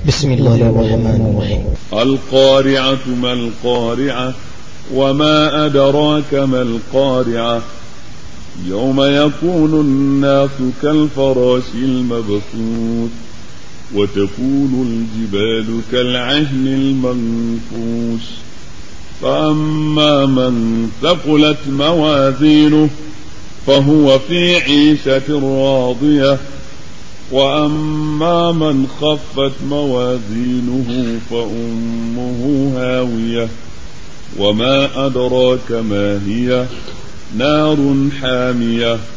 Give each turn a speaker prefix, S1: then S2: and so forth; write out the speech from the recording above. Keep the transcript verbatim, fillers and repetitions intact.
S1: بسم الله الرحمن الرحيم.
S2: القارعة ما القارعة وما أدراك ما القارعة يوم يكون الناس كالفراش المبثوث وتكون الجبال كالعهن المنفوش فأما من ثقلت موازينه فهو في عيشة راضية وأما من خفت موازينه فأمه هاوية وما أدراك ما هي نار حامية